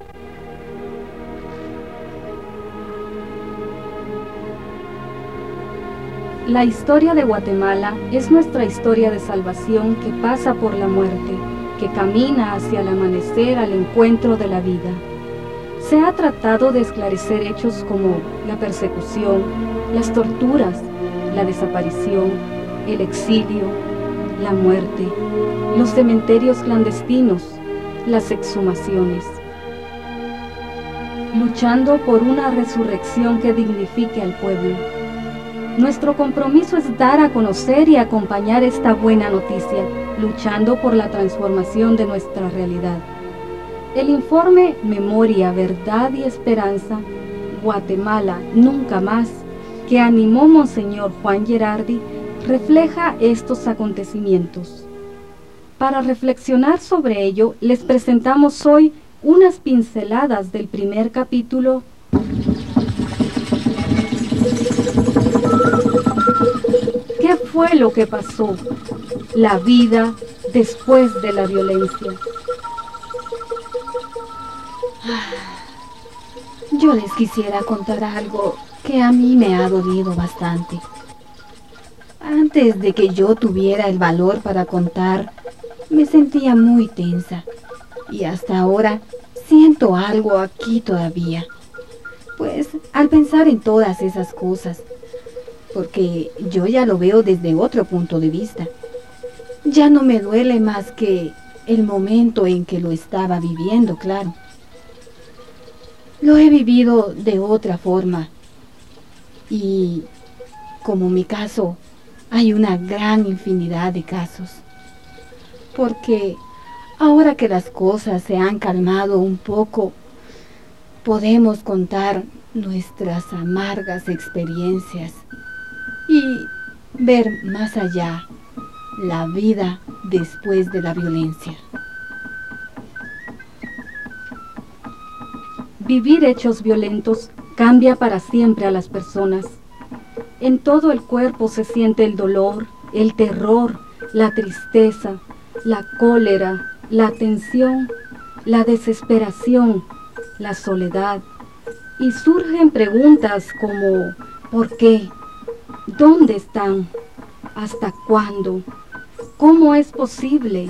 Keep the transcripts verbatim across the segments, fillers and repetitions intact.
La historia de Guatemala es nuestra historia de salvación que pasa por la muerte, que camina hacia el amanecer al encuentro de la vida. Se ha tratado de esclarecer hechos como la persecución, las torturas, la desaparición, el exilio, la muerte, los cementerios clandestinos, las exhumaciones, luchando por una resurrección que dignifique al pueblo. Nuestro compromiso es dar a conocer y acompañar esta buena noticia, luchando por la transformación de nuestra realidad. El informe Memoria, Verdad y Esperanza, Guatemala Nunca Más, que animó Monseñor Juan Gerardi, refleja estos acontecimientos. Para reflexionar sobre ello, les presentamos hoy unas pinceladas del primer capítulo. ¿Qué fue lo que pasó? La vida después de la violencia. Yo les quisiera contar algo que a mí me ha dolido bastante. Antes de que yo tuviera el valor para contar, me sentía muy tensa. Y hasta ahora siento algo aquí todavía. Pues al pensar en todas esas cosas, porque yo ya lo veo desde otro punto de vista. Ya no me duele más que el momento en que lo estaba viviendo, claro. Lo he vivido de otra forma. Y como mi caso, hay una gran infinidad de casos. Porque ahora que las cosas se han calmado un poco, podemos contar nuestras amargas experiencias y ver más allá la vida después de la violencia. Vivir hechos violentos cambia para siempre a las personas. En todo el cuerpo se siente el dolor, el terror, la tristeza, la cólera, la tensión, la desesperación, la soledad. Y surgen preguntas como ¿por qué? ¿Dónde están? ¿Hasta cuándo? ¿Cómo es posible?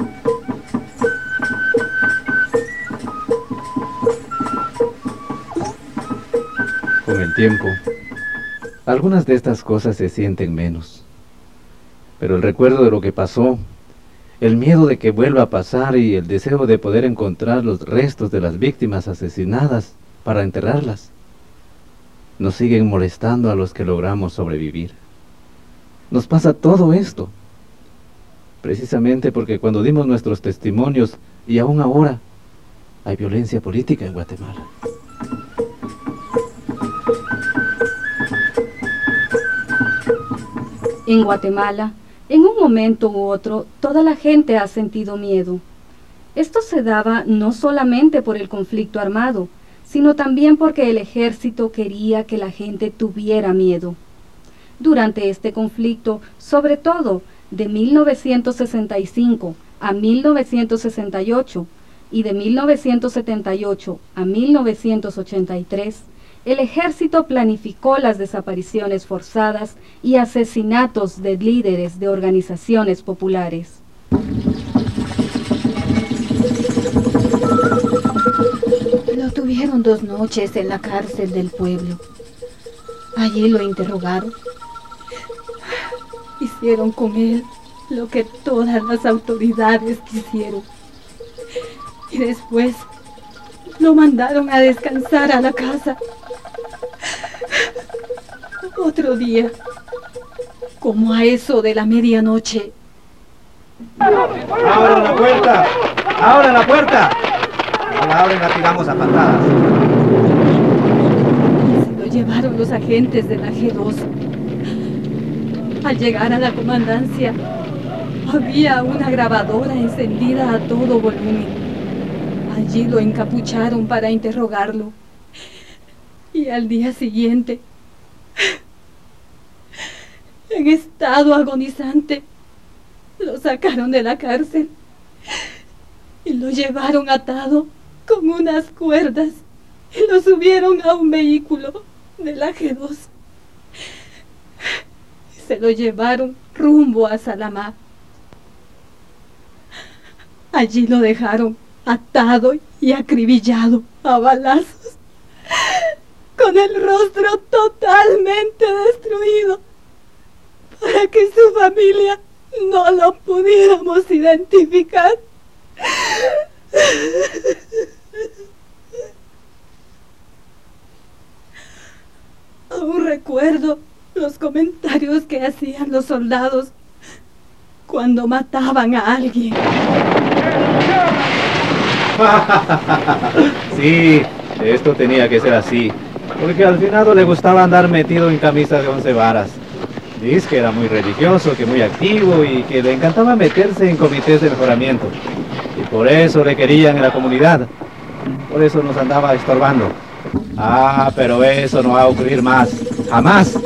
Con el tiempo, algunas de estas cosas se sienten menos. Pero el recuerdo de lo que pasó, el miedo de que vuelva a pasar y el deseo de poder encontrar los restos de las víctimas asesinadas para enterrarlas, nos siguen molestando a los que logramos sobrevivir. Nos pasa todo esto, precisamente porque cuando dimos nuestros testimonios, y aún ahora, hay violencia política en Guatemala. En Guatemala, en un momento u otro, toda la gente ha sentido miedo. Esto se daba no solamente por el conflicto armado, sino también porque el ejército quería que la gente tuviera miedo. Durante este conflicto, sobre todo de mil novecientos sesenta y cinco a mil novecientos sesenta y ocho y de mil novecientos setenta y ocho a mil novecientos ochenta y tres, el ejército planificó las desapariciones forzadas y asesinatos de líderes de organizaciones populares. Lo tuvieron dos noches en la cárcel del pueblo. Allí lo interrogaron. Hicieron con él lo que todas las autoridades quisieron. Y después lo mandaron a descansar a la casa. Otro día, como a eso de la medianoche. ¡Abran la puerta! ¡Abran la puerta! No la abren, la tiramos a patadas. Se lo llevaron los agentes de la G dos. Al llegar a la comandancia, había una grabadora encendida a todo volumen. Allí lo encapucharon para interrogarlo. Y al día siguiente, en estado agonizante, lo sacaron de la cárcel y lo llevaron atado con unas cuerdas y lo subieron a un vehículo de la G dos. Se lo llevaron rumbo a Salamá. Allí lo dejaron atado y acribillado a balazos, con el rostro totalmente destruido, para que su familia no lo pudiéramos identificar. Aún recuerdo los comentarios que hacían los soldados cuando mataban a alguien. Sí, esto tenía que ser así, porque al finado le gustaba andar metido en camisas de once varas. Dice que era muy religioso, que muy activo y que le encantaba meterse en comités de mejoramiento. Y por eso le querían en la comunidad. Por eso nos andaba estorbando. Ah, pero eso no va a ocurrir más. ¡Jamás!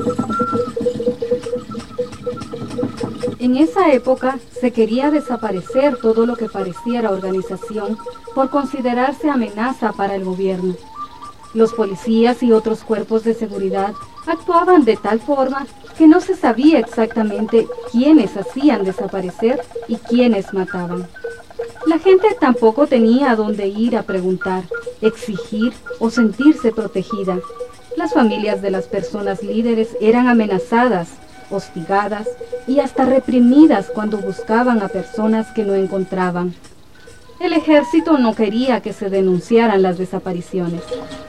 En esa época se quería desaparecer todo lo que pareciera organización por considerarse amenaza para el gobierno. Los policías y otros cuerpos de seguridad actuaban de tal forma que no se sabía exactamente quiénes hacían desaparecer y quiénes mataban. La gente tampoco tenía a dónde ir a preguntar, exigir o sentirse protegida. Las familias de las personas líderes eran amenazadas, hostigadas y hasta reprimidas cuando buscaban a personas que no encontraban. El ejército no quería que se denunciaran las desapariciones.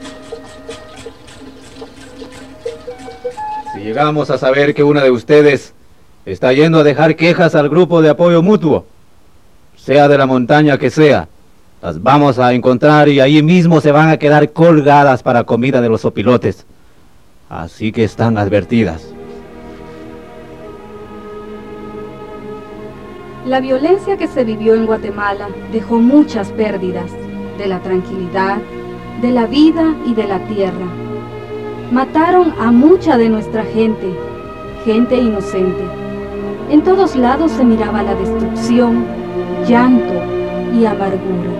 Si llegamos a saber que una de ustedes está yendo a dejar quejas al grupo de apoyo mutuo, sea de la montaña que sea, las vamos a encontrar y ahí mismo se van a quedar colgadas para comida de los opilotes. Así que están advertidas. La violencia que se vivió en Guatemala dejó muchas pérdidas de la tranquilidad, de la vida y de la tierra. Mataron a mucha de nuestra gente, gente inocente. En todos lados se miraba la destrucción, llanto y amargura.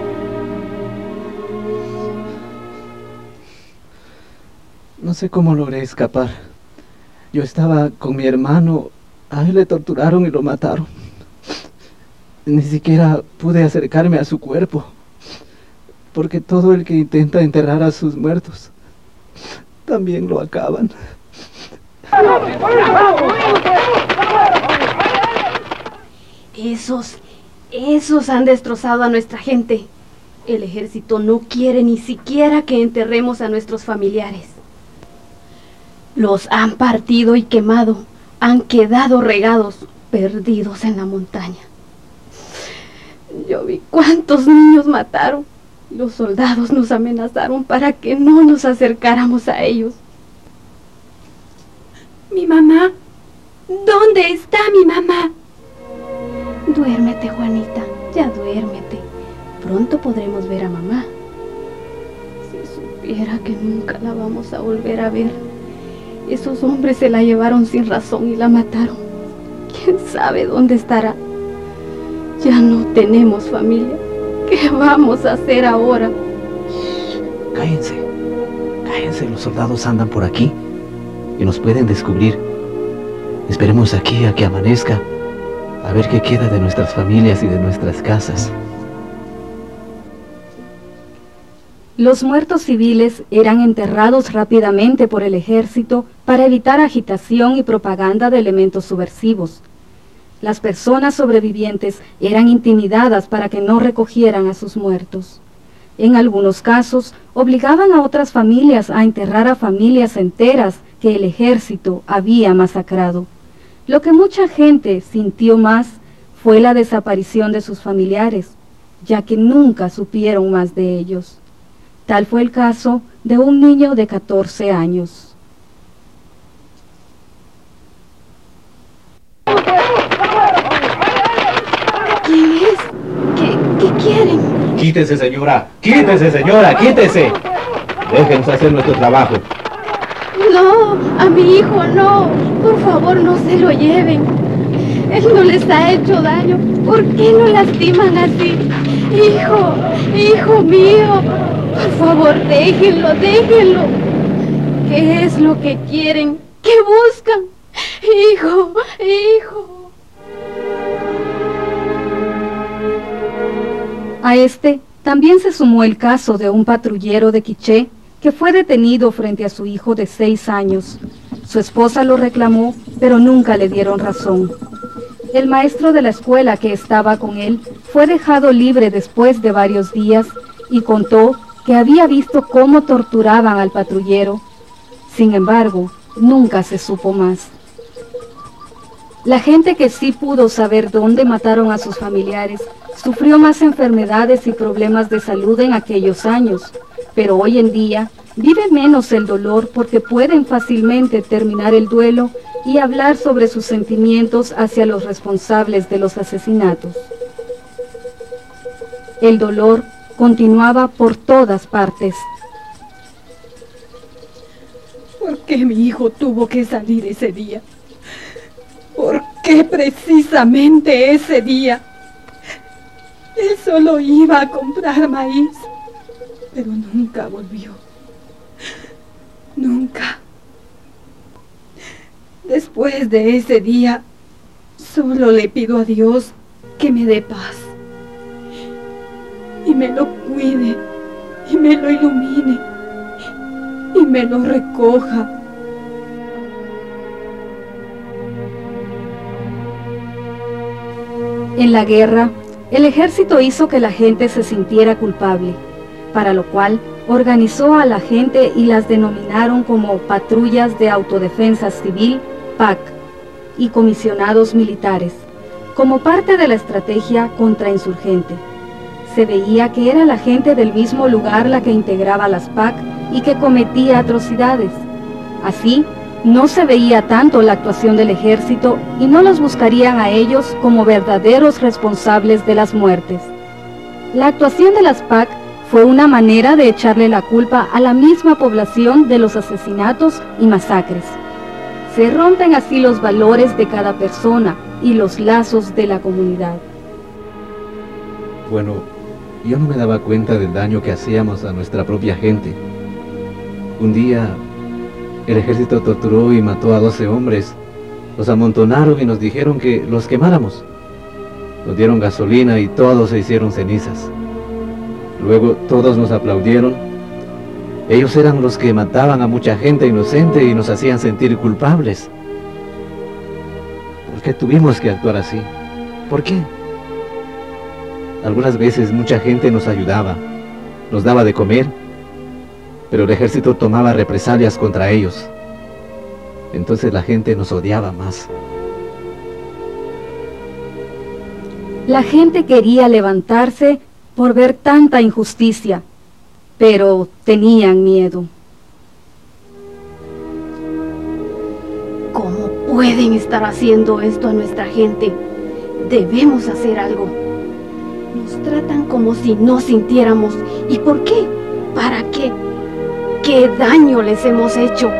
No sé cómo logré escapar. Yo estaba con mi hermano, a él le torturaron y lo mataron. Ni siquiera pude acercarme a su cuerpo, porque todo el que intenta enterrar a sus muertos también lo acaban. Esos, esos han destrozado a nuestra gente. El ejército no quiere ni siquiera que enterremos a nuestros familiares. Los han partido y quemado, han quedado regados, perdidos en la montaña. Yo vi cuántos niños mataron. Los soldados nos amenazaron para que no nos acercáramos a ellos. Mi mamá, ¿dónde está mi mamá? Duérmete, Juanita, ya duérmete. Pronto podremos ver a mamá. Si supiera que nunca la vamos a volver a ver. Esos hombres se la llevaron sin razón y la mataron. ¿Quién sabe dónde estará? Ya no tenemos familia. ¿Qué vamos a hacer ahora? Cállense, cállense, los soldados andan por aquí y nos pueden descubrir. Esperemos aquí a que amanezca, a ver qué queda de nuestras familias y de nuestras casas. Los muertos civiles eran enterrados rápidamente por el ejército para evitar agitación y propaganda de elementos subversivos. Las personas sobrevivientes eran intimidadas para que no recogieran a sus muertos. En algunos casos, obligaban a otras familias a enterrar a familias enteras que el ejército había masacrado. Lo que mucha gente sintió más fue la desaparición de sus familiares, ya que nunca supieron más de ellos. Tal fue el caso de un niño de catorce años. ¿Quién es? ¿Qué, qué quieren? Quítese, señora, quítese, señora, quítese. Déjenos hacer nuestro trabajo. No, a mi hijo no. Por favor, no se lo lleven. Él no les ha hecho daño. ¿Por qué lo lastiman así? Hijo, hijo mío, por favor, déjenlo, déjenlo. ¿Qué es lo que quieren? ¿Qué buscan? Hijo, hijo. A este también se sumó el caso de un patrullero de Quiché que fue detenido frente a su hijo de seis años. Su esposa lo reclamó, pero nunca le dieron razón. El maestro de la escuela que estaba con él fue dejado libre después de varios días y contó que había visto cómo torturaban al patrullero. Sin embargo, nunca se supo más. La gente que sí pudo saber dónde mataron a sus familiares sufrió más enfermedades y problemas de salud en aquellos años, pero hoy en día vive menos el dolor porque pueden fácilmente terminar el duelo y hablar sobre sus sentimientos hacia los responsables de los asesinatos. El dolor continuaba por todas partes. ¿Por qué mi hijo tuvo que salir ese día? ¿Por qué precisamente ese día? Él solo iba a comprar maíz, pero nunca volvió. Nunca. Después de ese día, solo le pido a Dios que me dé paz. Y me lo cuide, y me lo ilumine, y me lo recoja. En la guerra, el ejército hizo que la gente se sintiera culpable, para lo cual organizó a la gente y las denominaron como patrullas de autodefensa civil, P A C, y comisionados militares, como parte de la estrategia contrainsurgente. Se veía que era la gente del mismo lugar la que integraba las P A C y que cometía atrocidades. Así, no se veía tanto la actuación del ejército y no los buscarían a ellos como verdaderos responsables de las muertes. La actuación de las P A C fue una manera de echarle la culpa a la misma población de los asesinatos y masacres. Se rompen así los valores de cada persona y los lazos de la comunidad. Bueno, yo no me daba cuenta del daño que hacíamos a nuestra propia gente. Un día, el ejército torturó y mató a doce hombres. Los amontonaron y nos dijeron que los quemáramos. Nos dieron gasolina y todos se hicieron cenizas. Luego todos nos aplaudieron. Ellos eran los que mataban a mucha gente inocente y nos hacían sentir culpables. ¿Por qué tuvimos que actuar así? ¿Por qué? Algunas veces mucha gente nos ayudaba, nos daba de comer, pero el ejército tomaba represalias contra ellos. Entonces la gente nos odiaba más. La gente quería levantarse por ver tanta injusticia, pero tenían miedo. ¿Cómo pueden estar haciendo esto a nuestra gente? Debemos hacer algo. Nos tratan como si no sintiéramos. ¿Y por qué? ¿Para qué? ¿Qué daño les hemos hecho?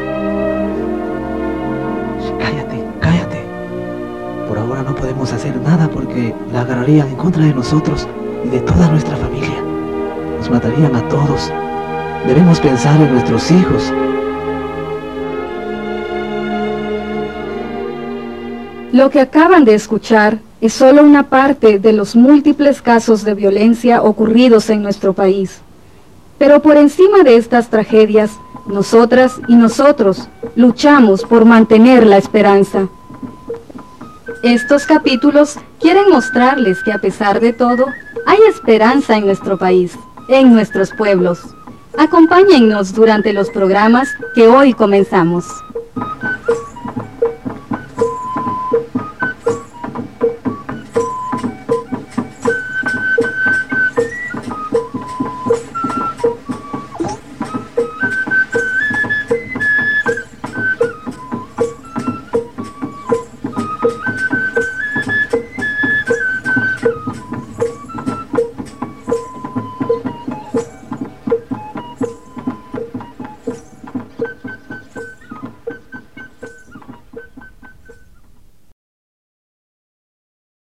Cállate, cállate. Por ahora no podemos hacer nada porque la agarrarían en contra de nosotros y de toda nuestra familia. Nos matarían a todos. Debemos pensar en nuestros hijos. Lo que acaban de escuchar es solo una parte de los múltiples casos de violencia ocurridos en nuestro país. Pero por encima de estas tragedias, nosotras y nosotros luchamos por mantener la esperanza. Estos capítulos quieren mostrarles que a pesar de todo, hay esperanza en nuestro país, en nuestros pueblos. Acompáñennos durante los programas que hoy comenzamos.